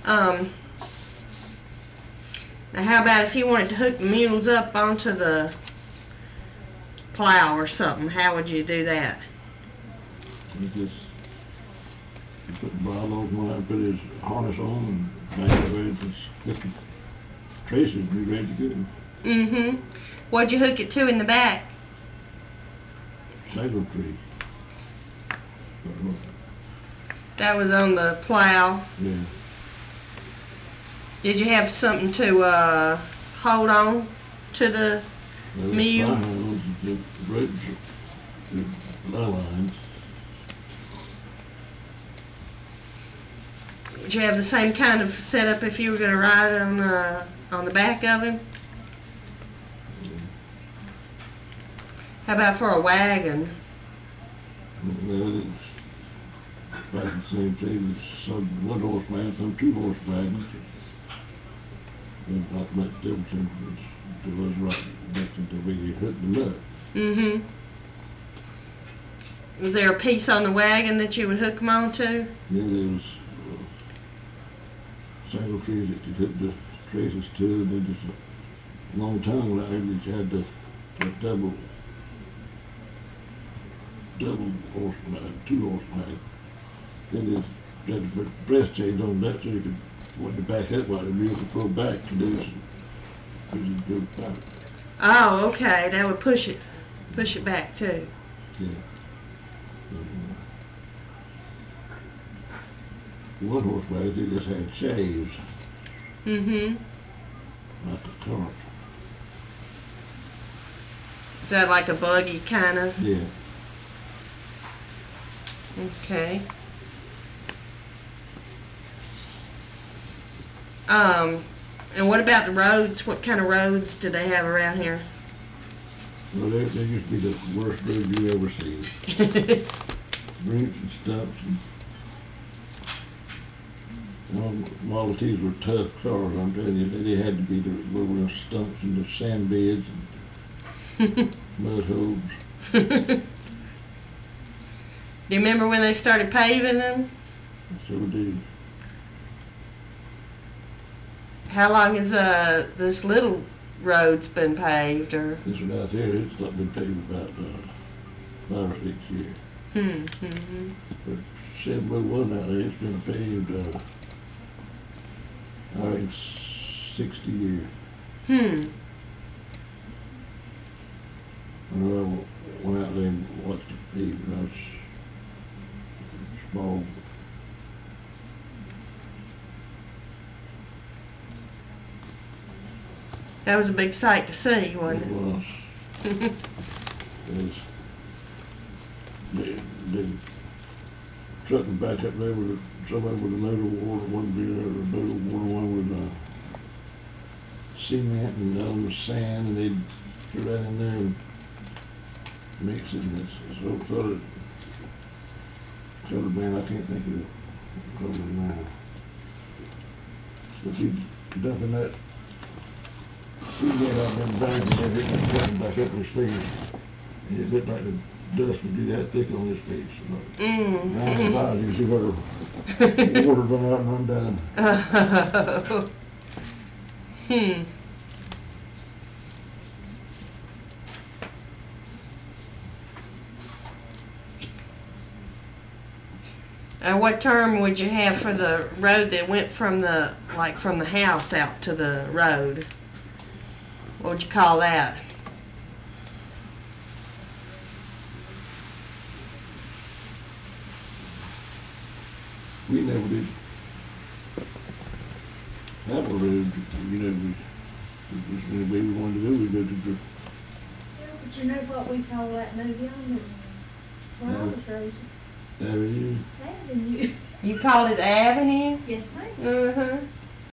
Now how about if you wanted to hook the mules up onto the plow or something? How would you do that? You just put the bridle over one and put his harness on and back away and just hook the traces and be ready to go. Mm-hmm. What'd you hook it to in the back? Saddle tree. That was on the plow. Yeah. Did you have something to hold on to the mule? The ropes, the lines. Did you have the same kind of setup if you were going to ride on the back of him? How about for a wagon? Well, it's about the same thing. Some 1-horse wagons, some 2-horse wagons. And not much difference there was right next to where you hooked them up. Mm-hmm. Was there a piece on the wagon that you would hook them onto? Yeah, there was saddle trees that you hook the traces to, and then just a long tongue line that you had the double horse line, 2-horse line. Then you had to put breast chains on that so you could, when you back up while the mule could pull back and do this, go back. Oh, okay. That would push it back too. Yeah. 1-horse wagon, they just had shaves, Mm-hmm. not the cart. Is that like a buggy kind of? Yeah. Okay. And what about the roads? What kind of roads do they have around here? Well, they used to be the worst road you ever seen. Roots and stumps. Model Ts were tough cars, I'm telling you. They had to be the little stumps and the sand beds and mud holes. Do you remember when they started paving them? So do. How long has this little road's been paved? Or This one out here, it's not been paved about 5 or 6 years. mm-hmm. But 701 out there, it's been paved, I think 60 years. And I went out there and watched it paved, and I was small. That was a big sight to see, wasn't It it? was. It was. They trucking back up there with somebody with a load of water, one beer, a load of water, one with cement and the other with sand, and they'd put that in there and mix it, and it's so colored man, I can't think of the color now. But he'd dumping that cement out in them bags and everything, and putting back up in his feet. And it looked like the dust would be that thick on his feet. So, you see where the water run out and run down. What term would you have for the road that went from the house out to the road? What would you call that? We never did have a road, you know, just when we wanted to go, we go to the. Yeah, but you know what we call that now, young? Well, I was raised. Avenue. Avenue. You called it Avenue? Yes, ma'am. Uh-huh.